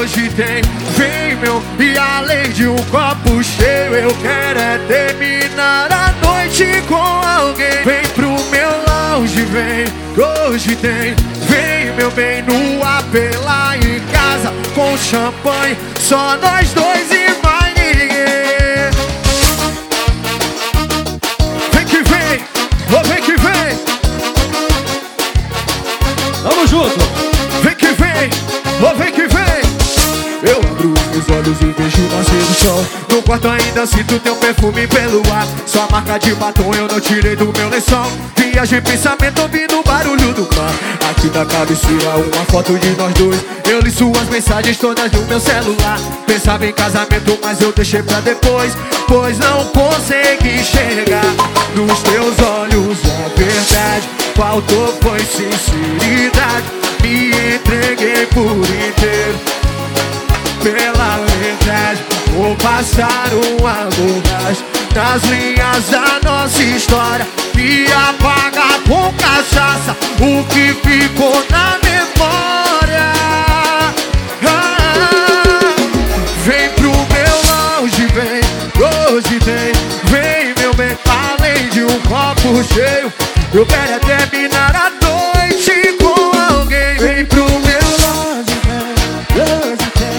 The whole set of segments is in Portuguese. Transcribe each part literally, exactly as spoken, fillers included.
hoje tem. Vem meu, e além de um copo cheio, eu quero é terminar a noite com alguém. Vem pro meu lounge, vem, hoje tem. Vem meu bem, no A P lá em casa, com champanhe, só nós dois e mais ninguém. Vem que vem, oh vem que vem. Tamo junto. Vem que vem, oh vem que vem. Eu abro os meus olhos e vejo nascer do sol. No quarto ainda sinto teu perfume pelo ar. Sua marca de batom eu não tirei do meu lençol. Viagem pensamento ouvindo o barulho do mar. Aqui na cabeceira uma foto de nós dois. Eu li suas mensagens todas no meu celular. Pensava em casamento mas eu deixei pra depois, pois não consegui enxergar nos teus olhos a verdade. Faltou foi sinceridade. Me entreguei por inteiro pela verdade. Vou passar uma borracha nas linhas da nossa história e apagar com cachaça o que ficou na memória. Ah, vem pro meu lounge, vem, hoje tem. Vem meu bem, além de um copo cheio, eu quero é terminar a noite com alguém. Vem pro meu lounge, vem, hoje tem.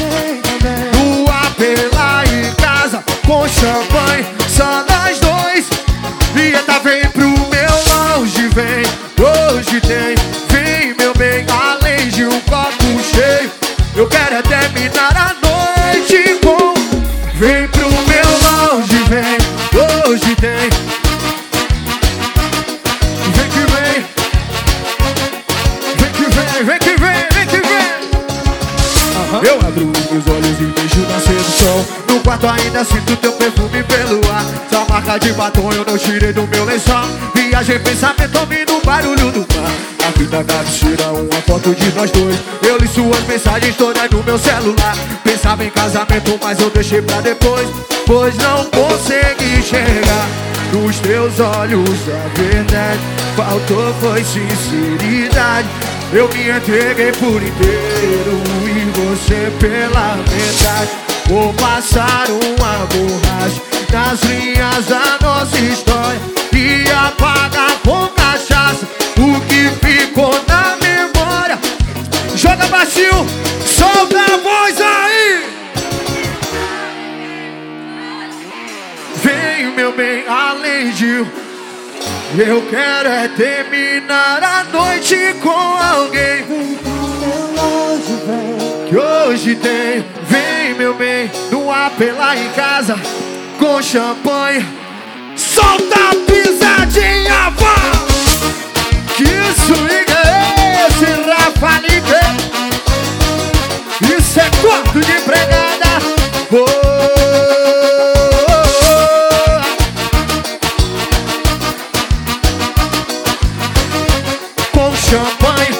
Com champanhe, só nós dois. Vieta, vem pro meu lounge, vem, hoje tem. Vem meu bem, além de um copo cheio, eu quero é terminar a noite com. Vem pro meu lounge, vem, hoje tem. Vem que vem, vem que vem, vem que vem, vem que vem. Uhum. Eu abro meus olhos e vejo nascer do sol. No quarto ainda sinto teu perfume pelo ar. Sua marca de batom eu não tirei do meu lençol. Viagem pensamento ouvindo o barulho do mar. Aqui na cabeceira uma foto de nós dois. Eu li suas mensagens todas no meu celular. Pensava em casamento mas eu deixei pra depois, pois não consegui enxergar nos teus olhos a verdade. Faltou foi sinceridade. Eu me entreguei por inteiro e você pela metade. Vou passar uma borracha nas linhas da nossa história e apagar com cachaça o que ficou na memória. Joga baixinho, solta a voz aí. Vem meu bem, além de eu quero é terminar a noite com alguém. Que hoje tem. Vem meu bem, no A P lá em casa, com champanhe, solta a pisadinha, vá. Que swing é esse, Rafa Lipe? Isso é quarto de empregada. Oh, com champanhe,